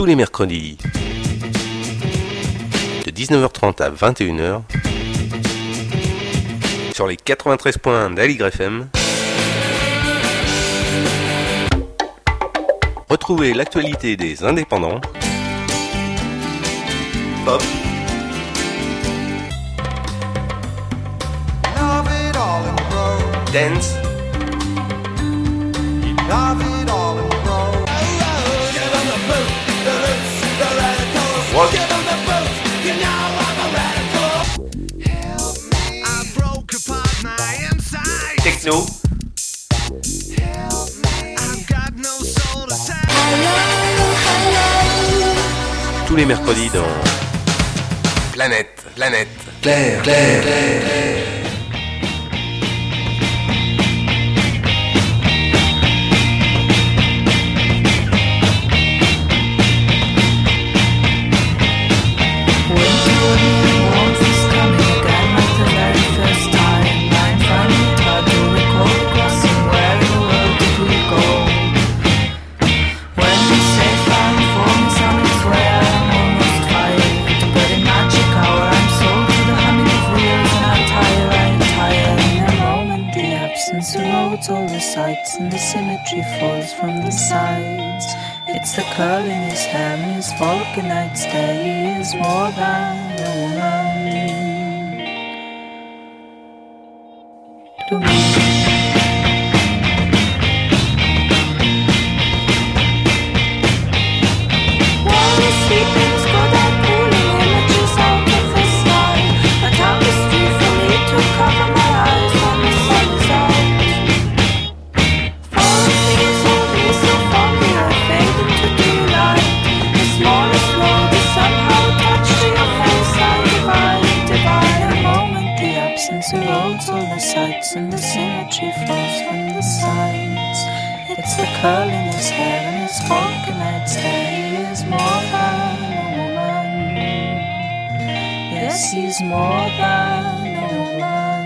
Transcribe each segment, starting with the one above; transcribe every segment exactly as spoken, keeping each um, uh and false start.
tous les mercredis de dix-neuf heures trente à vingt et une heures sur les quatre-vingt-treize points d'Aligre F M. Retrouvez l'actualité des indépendants, pop, dance, rock, techno, tous les mercredis dans Planète, Planète, Claire, Claire, Claire, Claire. All the sights and the symmetry falls from the sides. It's the curl in his hair and his vulcanite stare. He is more than a woman to me. While he's sleeping, he's got that pulling images out of the sky. A tapestry for me to cover my eyes when the sun is out. Erodes all the sights and the symmetry falls from the sides. It's the curl in his hair and his vulcanite stare. He is more than a woman. Yes, he's more than a woman.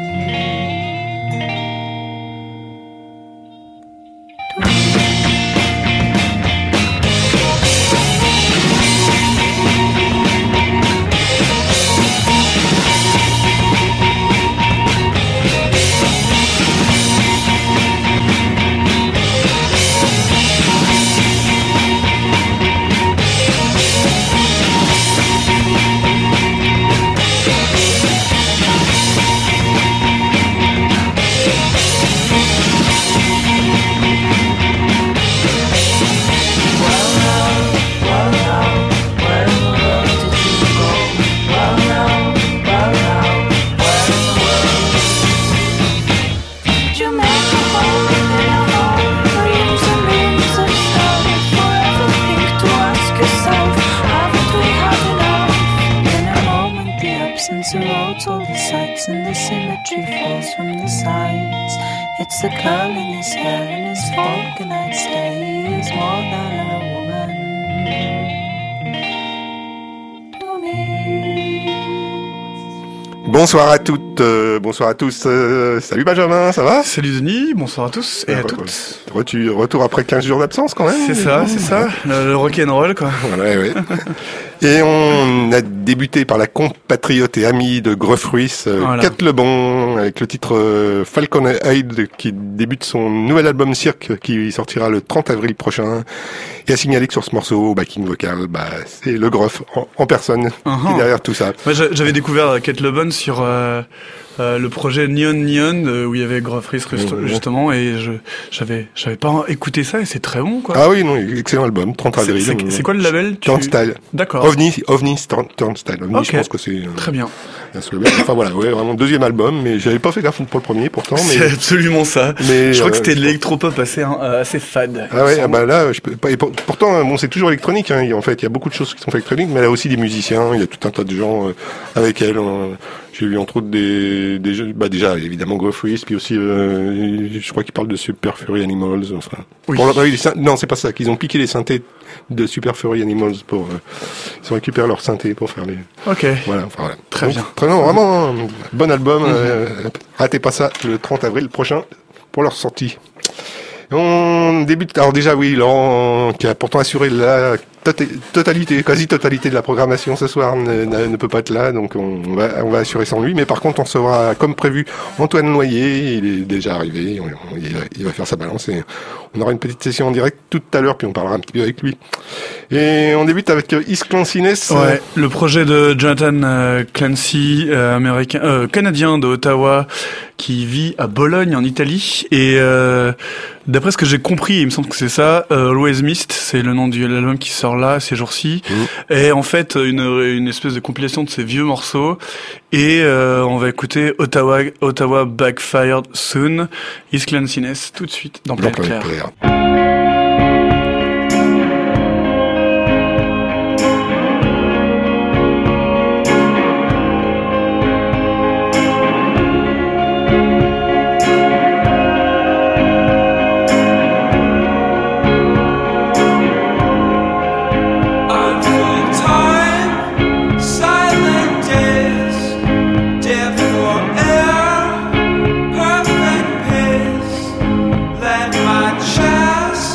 All the sights and the symmetry falls from the sides. It's the curl in his hair and his vulcanite stare. He is more than a woman to me. Bonsoir à toutes, euh, bonsoir à tous. Euh, salut Benjamin, ça va ? Salut Denis, bonsoir à tous et euh, à re- toutes. Retour, retour après quinze jours d'absence quand même. C'est ça, c'est ça, le, le rock'n'roll quoi. Ouais, ouais. Et on a débuté par la compatriote et amie de Grefruis, euh, Voilà. Kat Lebon, avec le titre euh, Falcon Hide, qui débute son nouvel album Cirque, qui sortira le trente avril prochain. Et à signaler que sur ce morceau, backing vocal, bah, c'est le Gref en, en personne Uh-huh. qui est derrière tout ça. Moi j'a- j'avais découvert Kat Lebon sur euh, euh, le projet Neon Neon euh, où il y avait Grefruis Mhm. justement et je j'avais j'avais pas écouté ça et c'est très bon quoi. Ah oui, non, excellent album, trente c'est, avril. c'est, c'est quoi le label tu... Turnstile. D'accord. OVNI, OVNI, Turn- Turnstile. OVNI, Ok. je pense que c'est euh, Très bien. un slogan. Enfin voilà, ouais, vraiment deuxième album, mais j'avais pas fait gaffe pour le premier pourtant. C'est Mais, absolument ça. mais Je crois que euh, c'était de je- l'électropop assez hein, euh, assez fade. Ah ouais, ah bah là, je peux pas. Et pour- pourtant, bon, c'est toujours électronique. Hein, en fait, il y a beaucoup de choses qui sont faites électroniques, mais elle a aussi des musiciens. Il y a tout un tas de gens euh, avec elle. euh, J'ai vu entre autres des, des jeux, bah déjà évidemment Grefruis, puis aussi, euh, je crois qu'ils parlent de Super Furry Animals. Enfin, Oui. pour leur- oui, les syn- non, c'est pas ça. Qu'ils ont piqué les synthés de Super Furry Animals pour, euh, ils ont récupéré leurs synthés pour faire les. Ok. Voilà, enfin voilà. Très bien. Très bien, vraiment un bon album. Mhm. euh, ratez pas ça le trente avril prochain pour leur sortie. On débute. Alors déjà oui, Laurent qui a pourtant assuré la tota- totalité, quasi-totalité de la programmation ce soir ne, ne, ne peut pas être là, donc on, on, va, on va assurer sans lui. Mais par contre, on recevra, comme prévu, Antoine Noyer. Il est déjà arrivé, on, on, il, il va faire sa balance et on aura une petite session en direct tout à l'heure, puis on parlera un petit peu avec lui. Et on débute avec East Clanciness. Ouais, le projet de Jonathan euh, Clancy, euh, américain, euh, canadien de Ottawa, qui vit à Bologne en Italie. Et euh, d'après ce que j'ai compris, il me semble que c'est ça, euh, Always Missed, c'est le nom de l'album qui sort là ces jours-ci. Mmh. Et en fait, une, une espèce de compilation de ces vieux morceaux. Et euh, on va écouter Ottawa, Ottawa Backfired Soon, East Clanciness tout de suite dans Planète Claire. Perfect pace, let my chest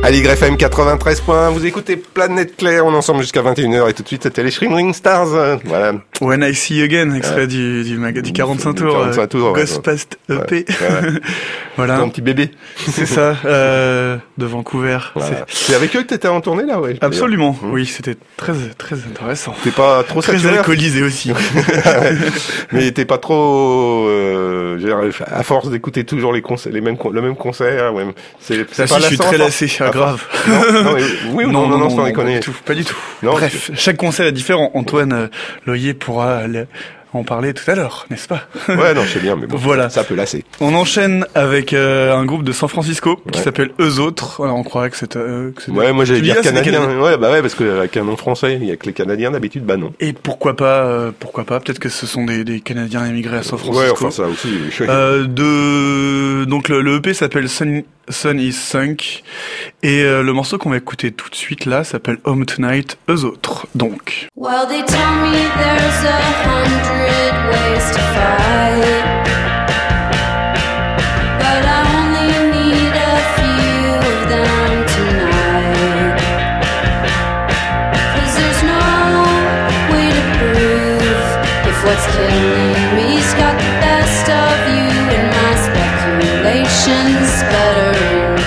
À l'Y F M quatre-vingt-treize points, vous écoutez Planète Claire, on est ensemble jusqu'à vingt et une heures et tout de suite c'était les Shrimping Stars, euh, voilà. When I See You Again, extrait ouais. du, du, maga, du quarante-cinq tours, quarante-cinq tours euh, Ghost Past E P. Ouais, ouais. Voilà. Un petit bébé. C'est ça, euh, de Vancouver. Voilà. C'est... c'est avec eux que t'étais en tournée là, ouais. Absolument, mmh. oui, c'était très, très intéressant. T'es pas trop très saturé. alcoolisé aussi. Mais t'es pas trop, euh, à force d'écouter toujours les concerts, les mêmes, le même concert, ouais. C'est, c'est ça, pas si, je suis très lassé, ah, grave. Non, non, mais, oui ou non, non, non, non, non, non, pas du tout, pas du tout. Non, bref, je... chaque concert est différent. Antoine euh, Loyer pourra le... en parler tout à l'heure, n'est-ce pas? Ouais, non, je sais bien, mais bon, voilà. Ça peut lasser. On enchaîne avec euh, un groupe de San Francisco ouais. qui s'appelle Eux Autres. Alors, on croirait que c'est... Euh, que c'est ouais, moi j'allais dire canadien. Canadiens. Ouais, bah ouais, parce qu'avec un nom français, il y a que les Canadiens d'habitude, bah non. Et pourquoi pas, euh, pourquoi pas, peut-être que ce sont des, des Canadiens émigrés à San Francisco. Ouais, enfin ça aussi. Oui. Euh, de... Donc le, le E P s'appelle Sun... Sun is Sunk et euh, le morceau qu'on va écouter tout de suite là s'appelle Home Tonight, Eux Autres. Donc. Well, they tell me there's a hundred ways to fight, but I only need a few of them tonight. 'Cause there's no way to prove if what's killing me's got the best of you and my speculations better.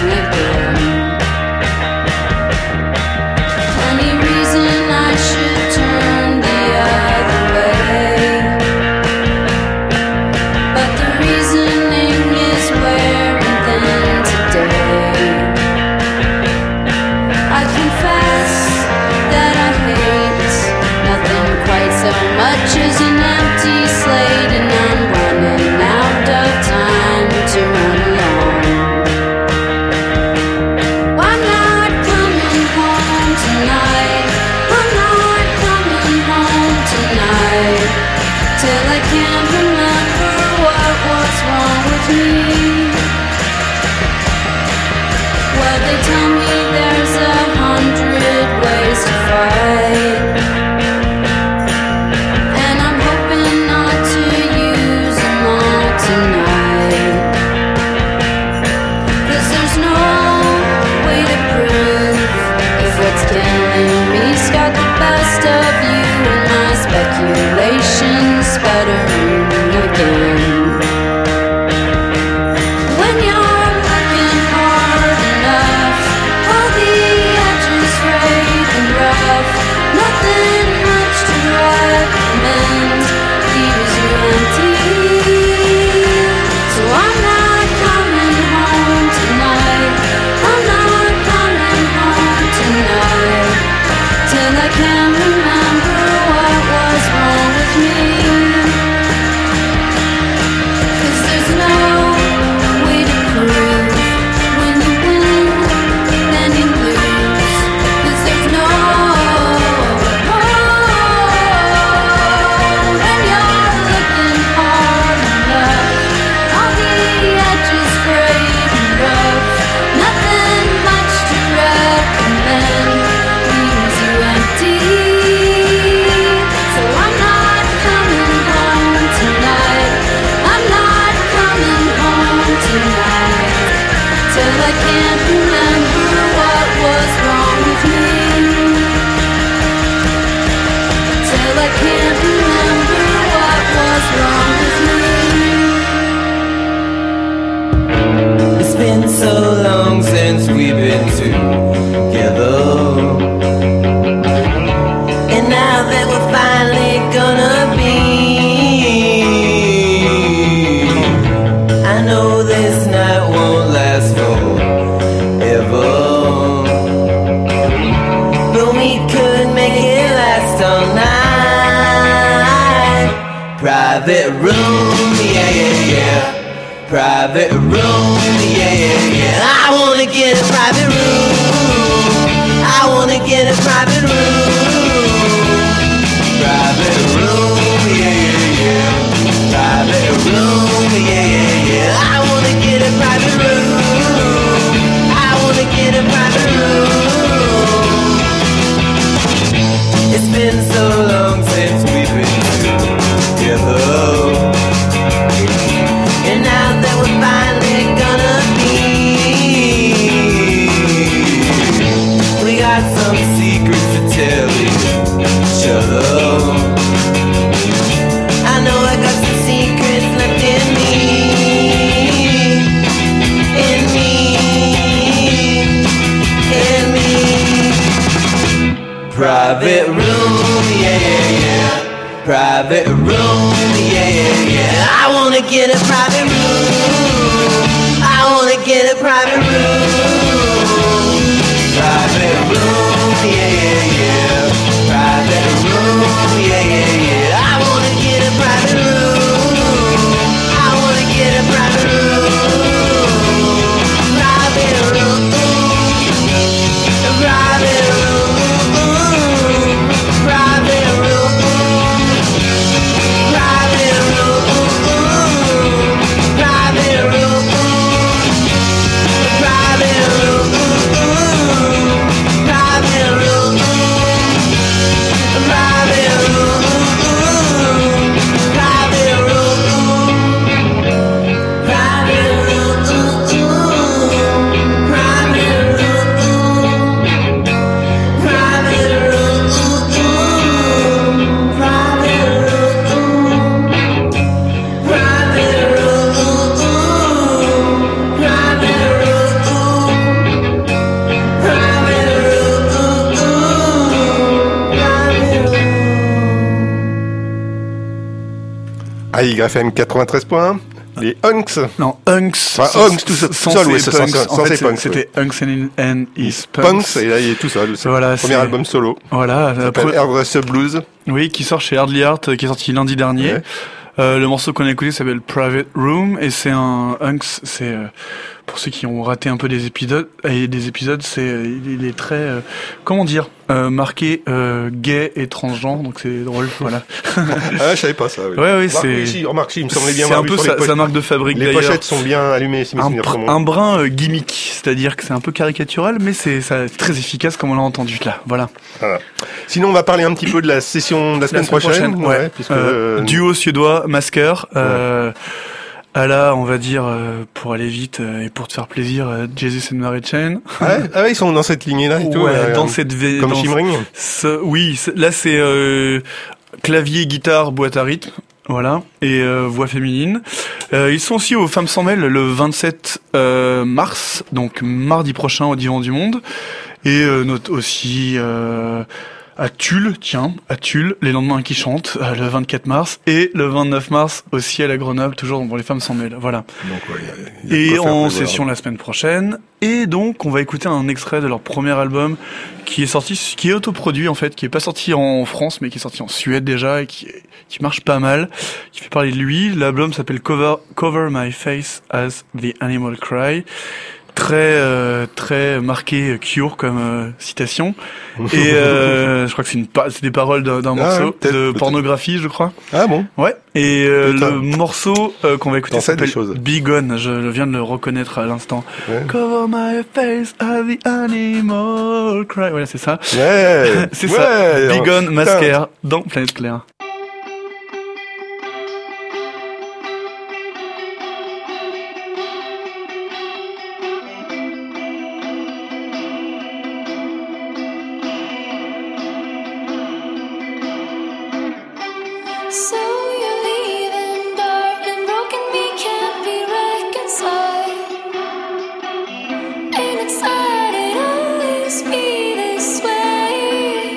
Private room, yeah, yeah, yeah. Private room, yeah, yeah, yeah. I wanna get a private room. I wanna get a private room. Private room, yeah, yeah, yeah. Private room, yeah, yeah, yeah. I wanna get a private room. I wanna get a private room. It's been so long since we've been together, and now that we're finally gonna be, private room, yeah, yeah, yeah. I wanna get a private room. I wanna get a private room. Private room, yeah, yeah, yeah. Private room, yeah, yeah, yeah. I wanna get a private room. I wanna get a private room. Private room. Private room. Private room. Private room. Private room. Private room. Private room. Private room. Private room. Private A Y F M quatre-vingt-treize point un, les Hunks. Non, Hunks. Enfin, Hunks tout seul, sans seul, ouais, ces c'est punks. sans- En sans fait, ces punks, c'était Hunks and, and His Punks. Punks, et là il est tout seul. C'est Voilà, le premier c'est- album solo. Voilà. Ça après- s'appelle Hairdresser Blues. Oui, qui sort chez Hardly Art, qui est sorti lundi dernier. Ouais. Euh, le morceau qu'on a écouté s'appelle Private Room et c'est un Hunks. C'est euh, pour ceux qui ont raté un peu des épisodes. Et des épisodes, c'est euh, il est très euh, comment dire euh, marqué euh, gay et transgenre. Donc c'est drôle. Voilà. Ah, je savais pas ça. Oui. Ouais, oui, Remarque, c'est- oui, si, remarque, si, il me semblait bien C'est avoir un vu peu sur les sa, pochettes. sa marque de fabrique Les d'ailleurs. pochettes sont bien allumées, si mes Un, souvenirs pr- sont bons. un brin euh, gimmick, c'est-à-dire que c'est un peu caricatural, mais c'est ça, très efficace comme on l'a entendu là. Voilà. Voilà. Sinon, on va parler un petit peu de la session de la semaine, prochaine. ouais. puisque, Euh, euh, duo suédois, Masker. Euh, à la, on va dire, euh, pour aller vite euh, et pour te faire plaisir, euh, Jesus and Mary Chain. ah, ouais, ah ouais, ils sont dans cette lignée-là et tout. Ouais, euh, dans cette ve- comme dans Shimmering. ce- oui, c'est- là c'est euh, clavier, guitare, boîte à rythme. Voilà, et euh, voix féminine. Euh, ils sont aussi aux Femmes sans mêle le vingt-sept euh, mars, donc mardi prochain au Divan du Monde. Et euh, note aussi euh, à Tulle, tiens, à Tulle, les lendemains qui chantent, euh, le vingt-quatre mars, et le vingt-neuf mars aussi à la Grenoble, toujours pour les Femmes sans mêle. Voilà. Donc, ouais, y a- y a de Et quoi faire, en mais session voilà. la semaine prochaine. Et donc, on va écouter un extrait de leur premier album qui est sorti, qui est autoproduit en fait, qui est pas sorti en France, mais qui est sorti en Suède déjà et qui, qui marche pas mal, qui fait parler de lui. L'album s'appelle Cover, Cover My Face as the Animal Cry. Très, euh, très marqué Cure comme euh, citation. Et euh, je crois que c'est une, pa- c'est des paroles d'un, d'un Ah, morceau ouais, peut-être, de peut-être. pornographie, je crois. Ah bon? Ouais. Et euh, Putain. le morceau euh, qu'on va écouter T'en sais des s'appelle choses. Be Gone. Je viens de le reconnaître à l'instant. Ouais. Cover my face as the animal cry. Voilà, c'est ça. Ouais. C'est ouais, ça. Be Gone, putain. Masker dans Planète Claire. So you're leaving, darling, broken me can't be reconciled. Ain't it sad it always be this way?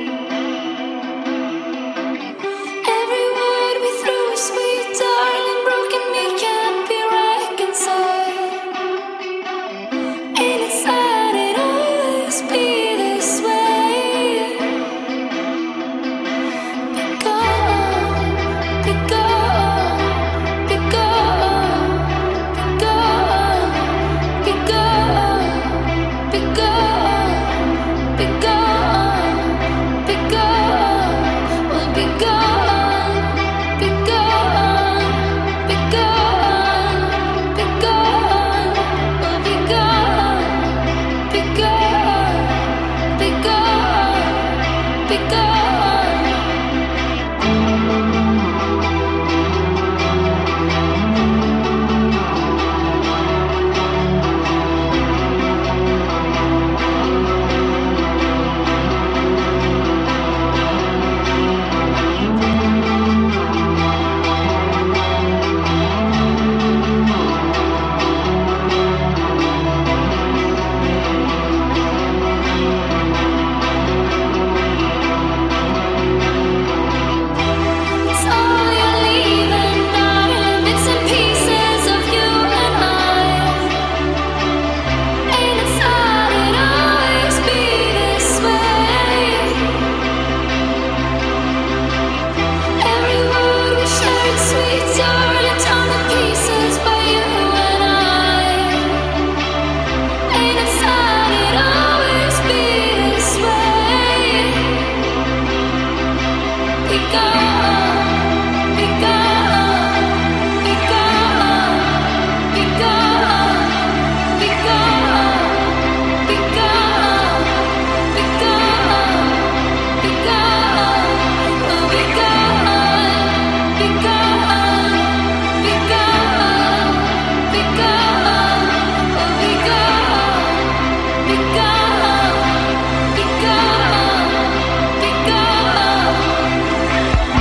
Every word we threw, sweet darling, broken me can't be reconciled. Ain't it sad it always be this way? Be gone. Because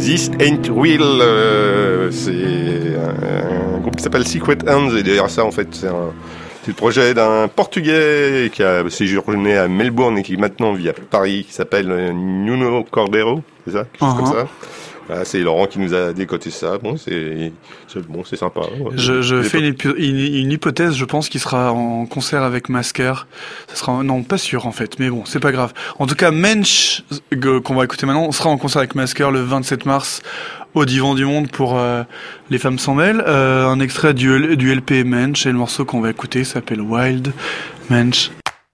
This Ain't Real. Euh, c'est un, un groupe qui s'appelle Secret Hands, et derrière ça, en fait, c'est un. C'est le projet d'un Portugais qui a séjourné à Melbourne et qui maintenant vit à Paris, qui s'appelle Nuno Cordeiro, c'est ça, quelque chose Uh-huh. comme ça. Voilà, c'est Laurent qui nous a décoté ça. Bon, c'est, c'est bon, c'est sympa. Je, je C'est fais pas- une, hypo- une, une hypothèse, je pense qu'il sera en concert avec Masker. Ça sera, non, pas sûr en fait, mais bon, c'est pas grave. En tout cas, Mensch, euh, qu'on va écouter maintenant, sera en concert avec Masker le vingt-sept mars au Divan du Monde pour euh, Les Femmes s'en mêlent. Euh, un extrait du, du L P Mensch, et le morceau qu'on va écouter s'appelle Wild Mensch.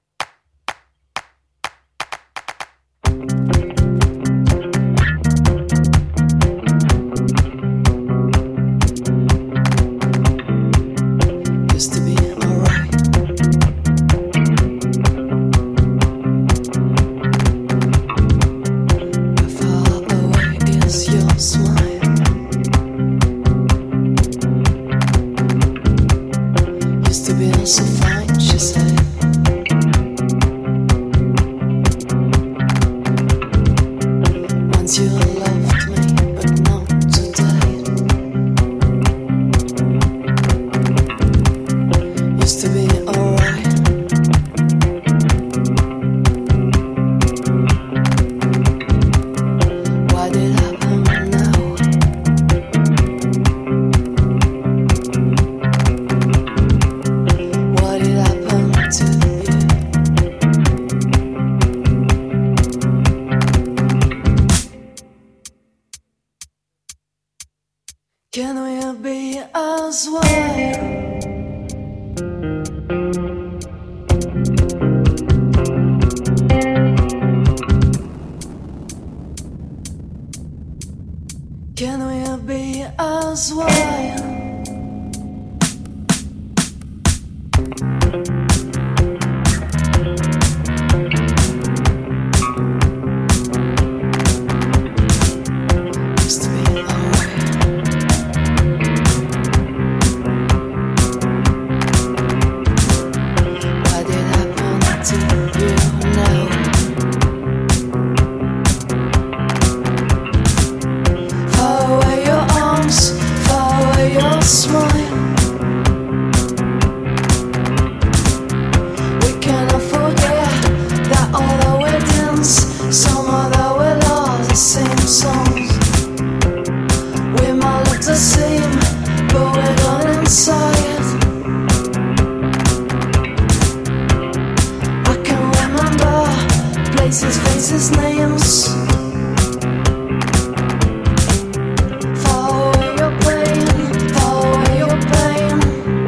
Used to be alright. How far away is your smile? Used to be so fine, she said. Once you loved me, but not today. Used to be alright. Why did it happen now? What did happen to you? Can we be as one? Can we be as one? Used to be alright. Why did it happen to you now? Far away your arms, far away your smile. We cannot forget that all the weddings, some of the we love the same songs. We might look the same, but we're gone inside. I can remember places, faces, names. Far away your pain, far away your pain.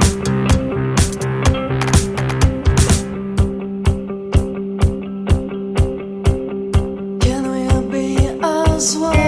Can we be as one?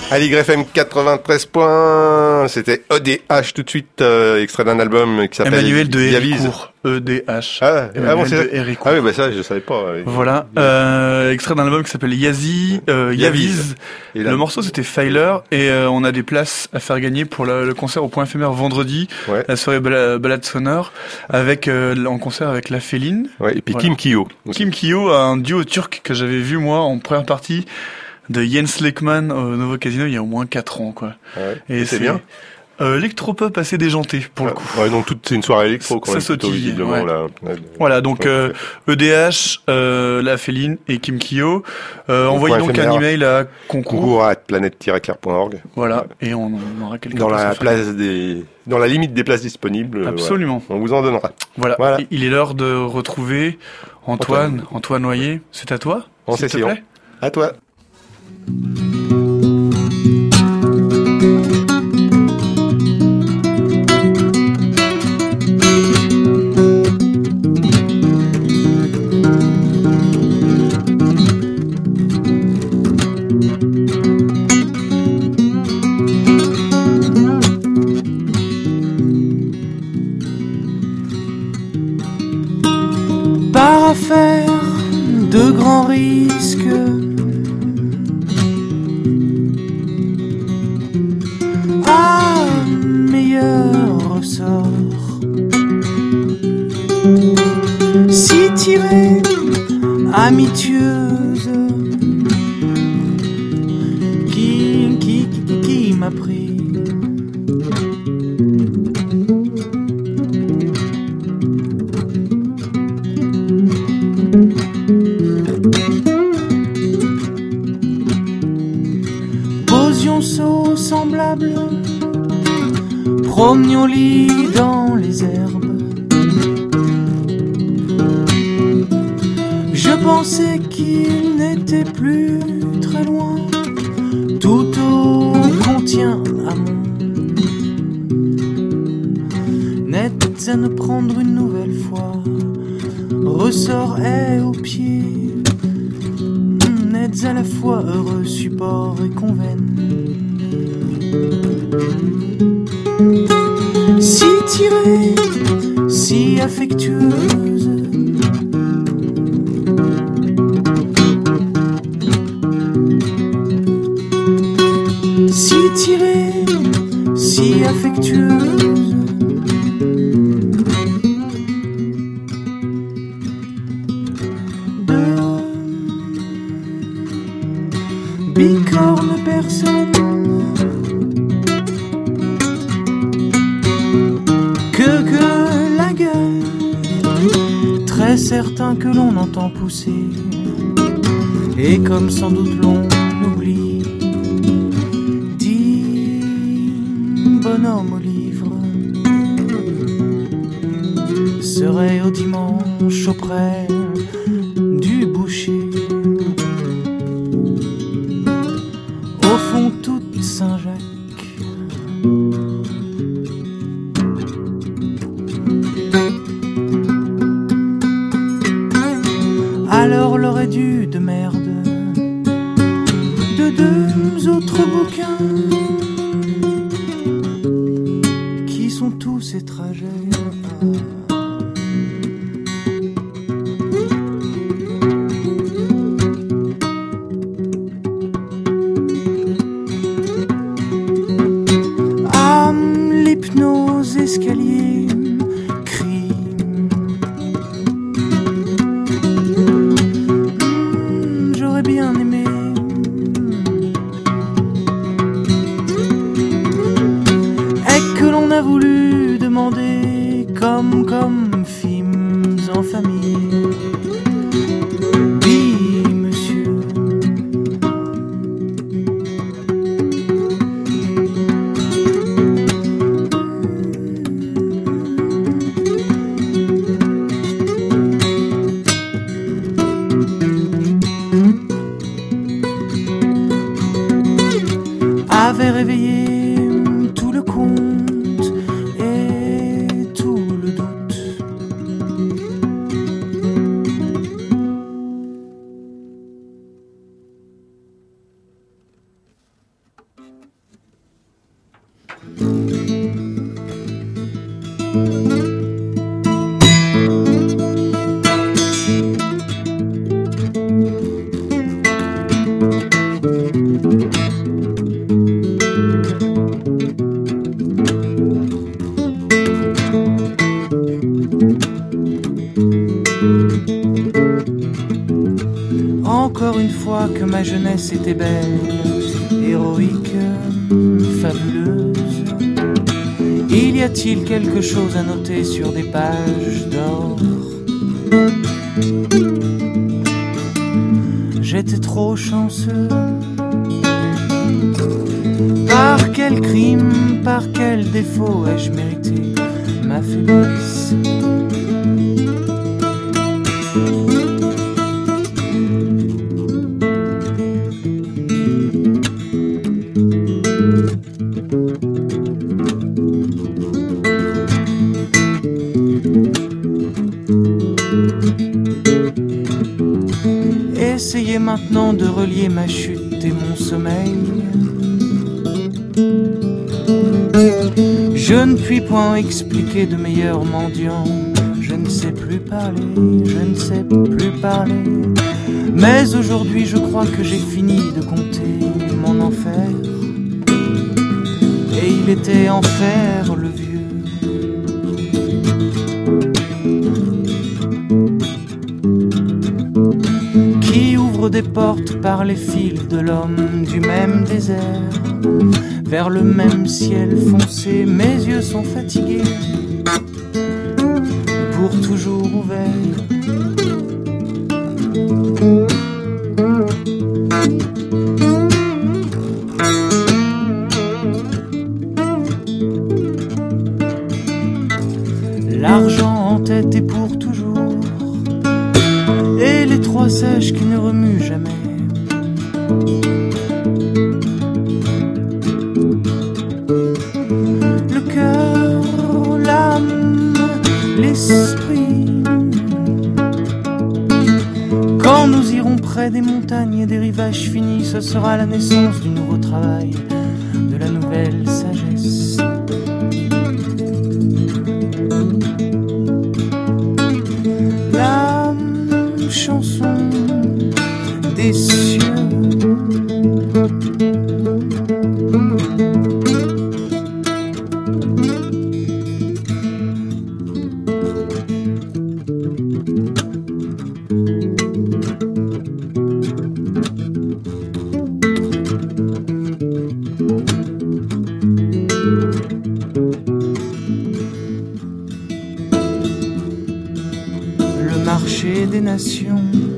À l'Y F M quatre-vingt-treize points, c'était E D H tout de suite, euh, extrait d'un album qui s'appelle Emmanuel de Yavise. Héricourt. E D H. Ah, ah Emmanuel bon, c'est de Héricourt. Ah oui, bah ça, je savais pas. ouais. Voilà, euh, extrait d'un album qui s'appelle Yazi, euh, Yavise. Et là- Le morceau c'était Filer et euh, on a des places à faire gagner pour le, le concert au Point Éphémère vendredi, Ouais. la soirée bala- balade sonore, avec euh, en concert avec La Féline. Ouais, et puis Voilà. Kim Kyo. aussi. Kim Kyo, un duo turc que j'avais vu moi en première partie de Jens Lekman au Novo Casino il y a au moins quatre ans quoi. Ouais. Et c'est bien. Euh, électropop assez déjanté pour le coup. Ouais, donc toute, c'est une soirée électro quand Ça même, plutôt sautille, visiblement, ouais. là. Ouais. Voilà, donc Ouais, euh, E D H, euh, La Féline et Kim Kyo. Euh, Au envoyez point donc un éphémère. email à concours. Concours à planète tiret clair point org. Voilà, et on, on aura quelques Dans places la à faire. place des, dans la limite des places disponibles. euh, Absolument. voilà. On vous en donnera. Voilà. Voilà. Et il est l'heure de retrouver Antoine, Antoine Noyer. C'est à toi, En s'il te session. plaît. À toi. Par affaire de grands risques, à meilleur ressort. Si tirée, amitueuse, qui, qui, qui, qui m'a pris. Posions sauts semblables, promenions lit dans les herbes. Je pensais qu'il n'était plus très loin, tout au contient amont. N'êtes à ne prendre une nouvelle fois, ressort est au pied. N'êtes à la fois heureux support et convène. Si tirée, si affectueuse, si tirée, si affectueuse. De bicorne personne que que la gueule, très certain que l'on entend pousser, et comme sans doute l'on oublie, dit bonhomme au livre, serait au dimanche auprès du boucher, au fond toute Saint-Jacques. Alors l'aurait dû de merde de deux autres bouquins qui sont tous étragers. Âme, l'hypnose, escalier, crime. Hmm, j'aurais bien aimé et que l'on a voulu demander comme comme films en famille. Oui, monsieur. Avait réveillé tout le compte et tout le doute. Encore une fois que ma jeunesse était belle, héroïque, fabuleuse. Il y a-t-il quelque chose à noter sur des pages d'or? J'étais trop chanceux. Par quel crime, par quel défaut ai-je mérité ma faiblesse? Essayez maintenant de relier ma chute et mon sommeil. Je ne puis point expliquer de meilleurs mendiants. Je ne sais plus parler, je ne sais plus parler. Mais aujourd'hui je crois que j'ai fini de compter mon enfer. Et il était enfer le vieux. Des portes par les fils de l'homme du même désert, vers le même ciel foncé. Mes yeux sont fatigués, pour toujours ouverts. L'argent en tête et pour toujours, et les trois sèches qui ne remuent jamais. Le cœur, l'âme, l'esprit. Quand nous irons près des montagnes et des rivages finis, ce sera la naissance du nouveau travail, de la nouvelle sagesse. Chanson des cieux. Le marché des nations.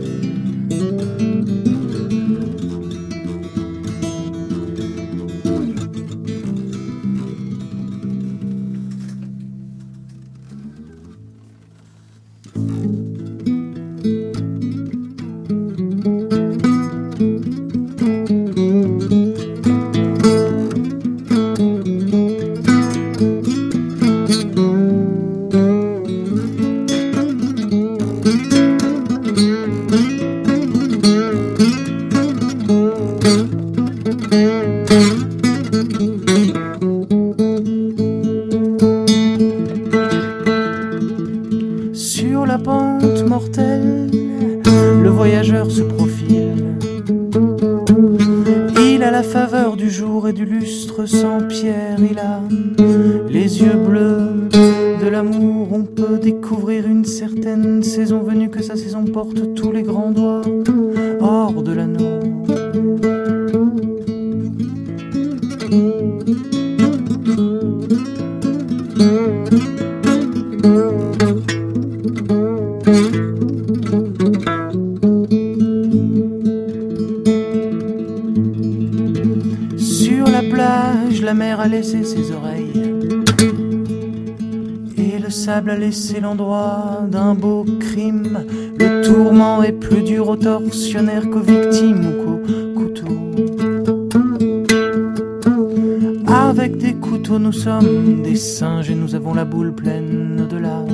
Sur la pente mortelle, le voyageur se profile. Il a la faveur du jour et du lustre sans pierre. Il a les yeux bleus de l'amour. On peut découvrir une certaine saison venue, que sa saison porte tous les grands doigts hors de l'anneau. Sur la plage, la mer a laissé ses oreilles et le sable a laissé l'endroit d'un beau crime. Le tourment est plus dur aux tortionnaires qu'aux victimes ou qu'aux couteaux. Avec des couteaux, nous sommes des singes et nous avons la boule pleine de larmes.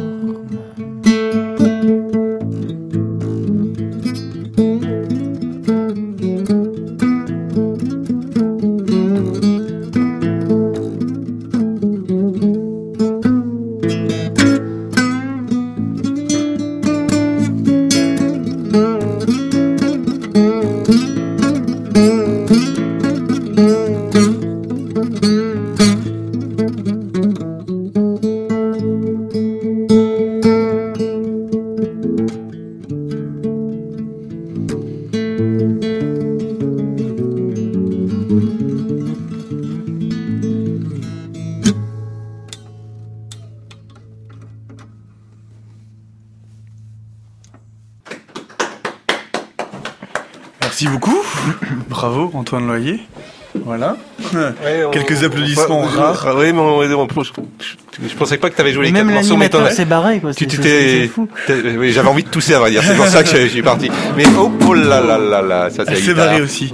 Merci beaucoup. Bravo, Antoine Loyer. Voilà. Ouais, on- Quelques on- applaudissements on- rares. Ah oui, mais on- on- je, je pensais pas que tu avais joué les Même quatre morceaux, mais t'en l'animateur as- s'est barré, quoi. Tu C'est- c'est- t'étais, c'est fou. t'es- oui, j'avais envie de tousser, à vrai dire. C'est pour ça que je, je suis parti. Mais oh, oh là là là là, ça c'est Elle la s'est guitare. barrée aussi.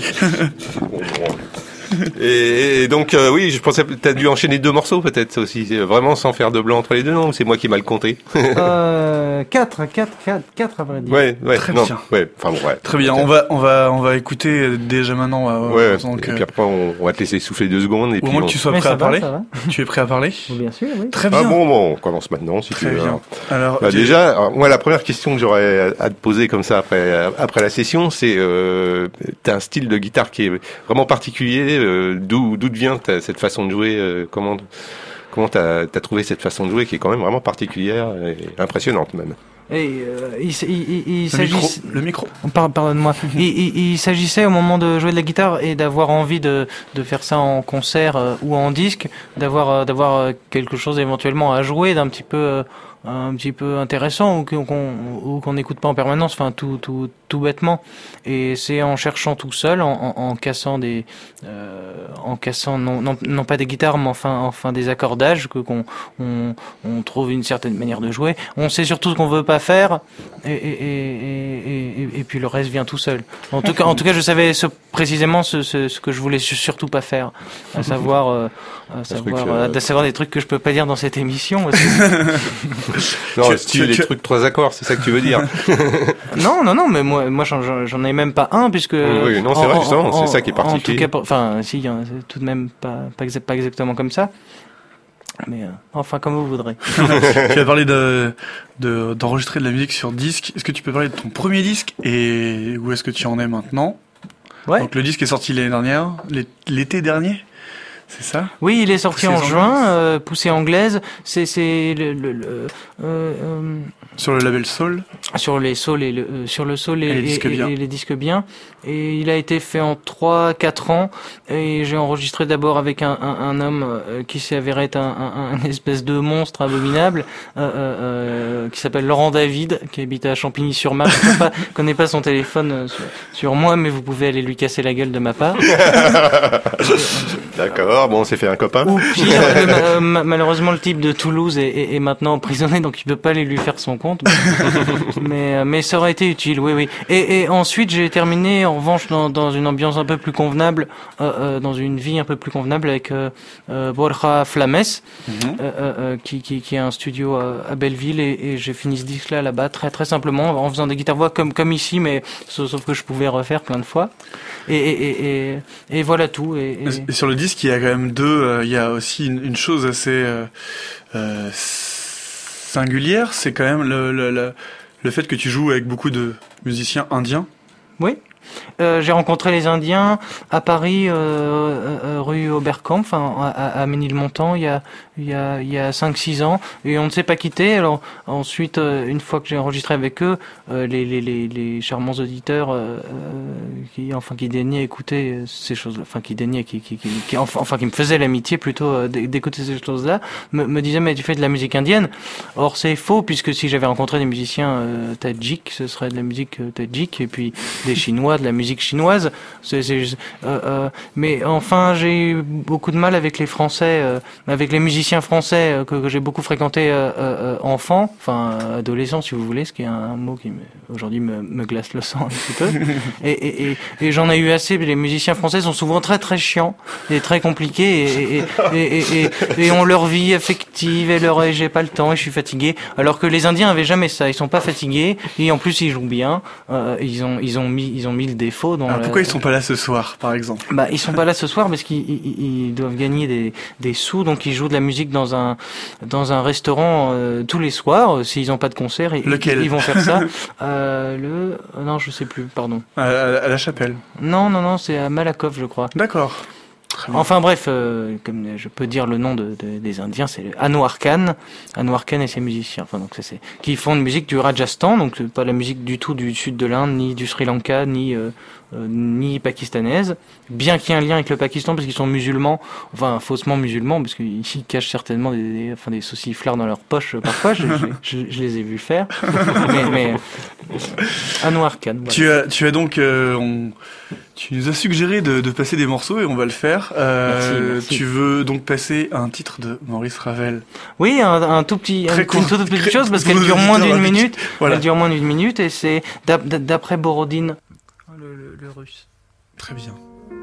Et, et donc euh, oui, je pensais que t'as dû enchaîner deux morceaux peut-être aussi, c'est vraiment sans faire de blanc entre les deux, non? C'est moi qui ai mal compté. Euh, quatre, quatre, quatre, quatre à vrai dire. Ouais, ouais, Très non, bien. ouais, enfin bon, ouais. Très bien, on va, on va, on va écouter euh, déjà maintenant. euh, Ouais, donc, et euh, puis après on, on va te laisser souffler deux secondes et au puis moins on... que tu sois Mais prêt ça à va, parler. ça va. Tu es prêt à parler? Bien sûr, oui. Très Ah bien. bon, bon, on commence maintenant si tu Très veux. bien. Alors, Bah, tu- déjà, alors, moi la première question que j'aurais à te poser comme ça après après la session, c'est euh, t'as un style de guitare qui est vraiment particulier. Euh, d'où d'où te vient ta- cette façon de jouer euh, Comment comment t'as t'as trouvé cette façon de jouer qui est quand même vraiment particulière et impressionnante même. Et euh, il, s- il, il, il le micro, s'agit. le micro. Par- Pardonne-moi. il, il, il s'agissait au moment de jouer de la guitare et d'avoir envie de, de faire ça en concert euh, ou en disque, d'avoir euh, d'avoir euh, quelque chose éventuellement à jouer, d'un petit peu euh, un petit peu intéressant ou qu'on qu'on ou qu'on n'écoute pas en permanence, enfin tout tout tout bêtement. Et c'est en cherchant tout seul, en, en, en cassant des euh, en cassant non, non non pas des guitares, mais enfin enfin des accordages que qu'on on, on trouve une certaine manière de jouer. On sait surtout ce qu'on veut pas faire et et, et, et, et, et puis le reste vient tout seul. En tout cas, en tout cas, je savais ce, précisément ce, ce, ce que je voulais su- surtout pas faire, à savoir, euh, à savoir, truc, euh, euh, de savoir des trucs que je peux pas dire dans cette émission. Parce que- Non, Tu- style tu- les tu- trucs trois accords, c'est ça que tu veux dire? non, non, non, mais moi, moi, j'en- j'en j'en ai même pas un puisque. Oui, non, c'est en- vrai, en- justement, c'est en- ça qui est En tout particulier. cas, pour- enfin, si, hein, c'est tout de même pas, pas, exa- pas exactement comme ça. Mais euh, enfin, comme vous voudrez. Tu as parlé de, de, d'enregistrer de la musique sur disque. Est-ce que tu peux parler de ton premier disque et où est-ce que tu en es maintenant? Ouais. Donc le disque est sorti l'année dernière, l'é- l'été dernier, c'est ça? Oui, il est sorti Poussée en anglaise. juin, euh, poussée anglaise. C'est c'est le, le, le euh, euh, Sur le label Soul. sur les sols et le euh, sur le sol et, Et les disques et- bien. et les disques bien. Et il a été fait en trois quatre ans. Et j'ai enregistré d'abord avec un, un, un homme euh, qui s'est avéré être un, un, un espèce de monstre abominable euh, euh, euh, qui s'appelle Laurent David, qui habite à Champigny-sur-Marne. Je ne connais pas son téléphone euh, sur, sur moi, mais vous pouvez aller lui casser la gueule de ma part. D'accord, bon, on s'est fait un copain. Ou pire, le- euh, ma- malheureusement le type de Toulouse est, est, est maintenant emprisonné, donc il peut pas aller lui faire son compte. mais euh, mais ça aurait été utile, oui oui. Et, et ensuite j'ai terminé en revanche dans, dans une ambiance un peu plus convenable, euh, euh, dans une vie un peu plus convenable avec euh, euh, Borja Flames, euh, euh, euh, qui, qui qui a un studio à, à Belleville et, et j'ai fini ce disque là là-bas très très simplement en faisant des guitares voix comme comme ici, mais sauf, sauf que je pouvais refaire plein de fois. Et et et et, et voilà tout. Et, et... Et sur le disque, il y a quand même deux. euh, il y a aussi une, une chose assez euh, euh, singulière, c'est quand même le, le, le, le fait que tu joues avec beaucoup de musiciens indiens. Oui. Euh, j'ai rencontré les Indiens à Paris, euh, euh, euh, rue Oberkampf, enfin, à, à, à Ménilmontant, il y a, il y a, il y a cinq six ans, et on ne s'est pas quitté. Alors ensuite, euh, une fois que j'ai enregistré avec eux, euh, les, les, les, les charmants auditeurs, euh, euh, qui, enfin, qui daignaient écouter ces choses, enfin, qui daignaient, qui, qui, qui, qui enfin, enfin, qui me faisaient l'amitié plutôt euh, d'écouter ces choses-là, me, me disaient mais tu fais de la musique indienne. Or c'est faux puisque si j'avais rencontré des musiciens euh, tadjiks, ce serait de la musique euh, tadjik et puis des Chinois, de la musique chinoise. C'est, c'est, euh, euh, mais enfin, j'ai eu beaucoup de mal avec les Français, euh, avec les musiciens français euh, que, que j'ai beaucoup fréquenté euh, euh, enfant, enfin adolescent si vous voulez, ce qui est un, un mot qui me, aujourd'hui me, me glace le sang un petit peu. Et, et, et, et j'en ai eu assez. Les musiciens français sont souvent très très chiants et très compliqués et, et, et, et, et, et ont leur vie affective et leur et j'ai pas le temps et je suis fatigué. Alors que les Indiens avaient jamais ça. Ils sont pas fatigués et en plus ils jouent bien. Euh, ils ont ils ont mis ils ont mis le défaut. Dans Alors la- pourquoi ils sont pas là ce soir, par exemple? Bah, ils sont pas là ce soir parce qu'ils ils, ils doivent gagner des, des sous, donc ils jouent de la musique dans un dans un restaurant euh, tous les soirs. Euh, S'ils ont pas de concert, ils, Lequel ils vont faire ça. euh, le euh, non, je sais plus, pardon. À, à- à la chapelle. Non, non, non, c'est à Malakoff, je crois. D'accord. Enfin bref, euh, comme je peux dire le nom de, de, des Indiens, c'est Anwar Khan, Anwar Khan et ses musiciens, enfin donc c'est, c'est qui font une musique du Rajasthan, donc c'est pas la musique du tout du sud de l'Inde, ni du Sri Lanka, ni euh, euh, ni pakistanaise, bien qu'il y ait un lien avec le Pakistan parce qu'ils sont musulmans, enfin faussement musulmans parce qu'ils cachent certainement des, des enfin des sauciflards dans leur poche parfois, je, je, je, je les ai vus faire, mais, mais Anwar Khan. Voilà. Tu as tu as donc euh, on... Tu nous as suggéré de, de passer des morceaux et on va le faire. Euh, merci, merci. Tu veux donc passer un titre de Maurice Ravel. Oui, un, un tout petit, Très un, court, une toute petite très, chose parce qu'elle dure moins d'une minute. Voilà. Elle dure moins d'une minute et c'est d'après Borodine, le, le, le russe. Très bien.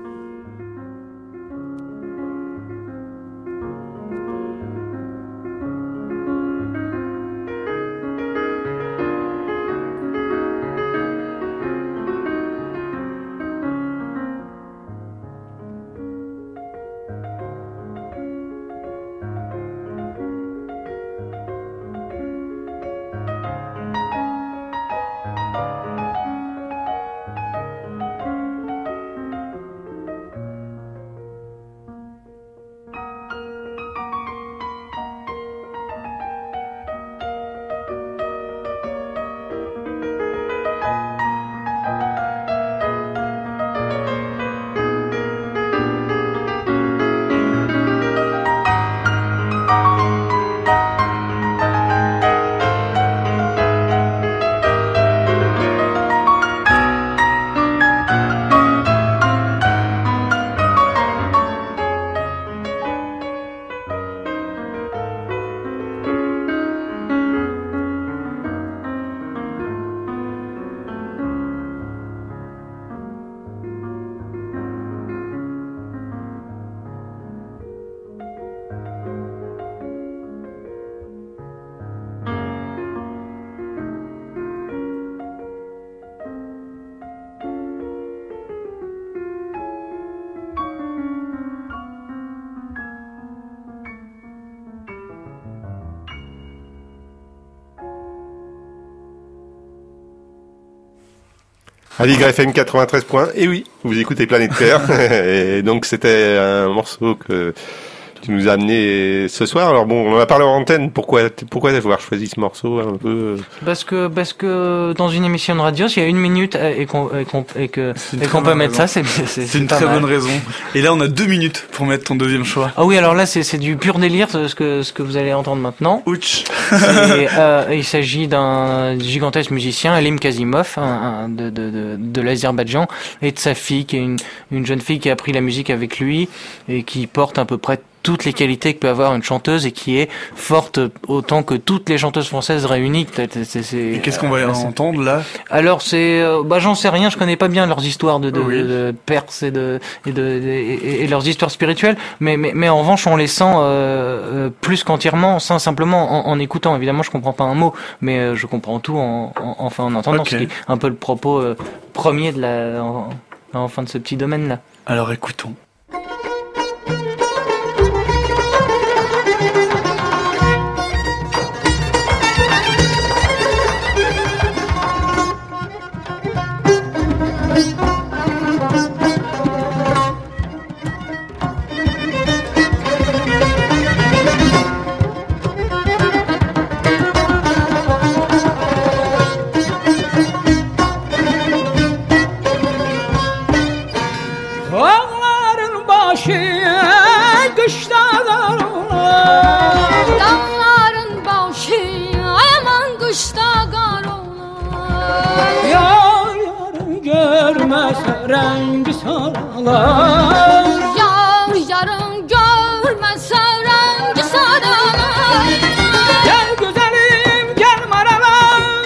Aligre F M quatre-vingt-treize points. Et oui, vous écoutez Planète Terre. Et donc c'était un morceau que tu nous as amené ce soir. Alors bon, on en a parlé en antenne. Pourquoi, pourquoi avoir choisi ce morceau un peu? Parce que, parce que dans une émission de radio, s'il y a une minute et qu'on, et qu'on, et que, et qu'on peut mettre raison. ça, c'est, c'est, C'est une très mal. bonne raison. Et là, on a deux minutes pour mettre ton deuxième choix. Ah oui, alors là, c'est, c'est du pur délire, ce que, ce que vous allez entendre maintenant. Ouch. Et, euh, il s'agit d'un gigantesque musicien, Elim Kazimov, un, un, de, de, de, de l'Azerbaïdjan, et de sa fille, qui est une, une jeune fille qui a appris la musique avec lui et qui porte à peu près toutes les qualités que peut avoir une chanteuse et qui est forte autant que toutes les chanteuses françaises réunies. C'est, c'est, c'est, Et qu'est-ce qu'on va euh, entendre là? Alors c'est, euh, bah j'en sais rien, je connais pas bien leurs histoires de, de, Oui. de, de Perse et de et, de, et, et leurs histoires spirituelles, mais mais, mais en revanche on les sent euh, euh, plus qu'entièrement, sans simplement en, en écoutant. Évidemment je comprends pas un mot, mais euh, je comprends tout en, en enfin en entendant, Okay. ce qui est un peu le propos euh, premier de la en, enfin de ce petit domaine là. Alors écoutons. Dağların başı kışta kararır. Dağların başı aman kışta kar olur. Yar yarın görmezse rengi saralır. Yar yarın görmezse rengi saralır. Gel güzelim gel maralar.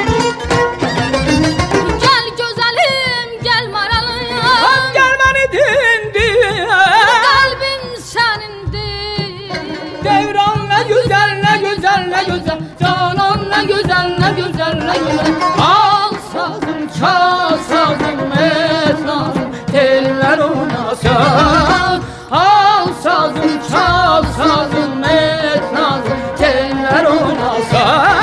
Gel güzelim gel maralı. Gel beni dindir. Kalbim senindir. Devran ne güzel ne güzel ne güzel. Canan ne güzel ne güzel ne güzel. Al sazım çal sazım et sazım. Teller oynasın. Al sazım çal sazım et sazım. Teller oynasın.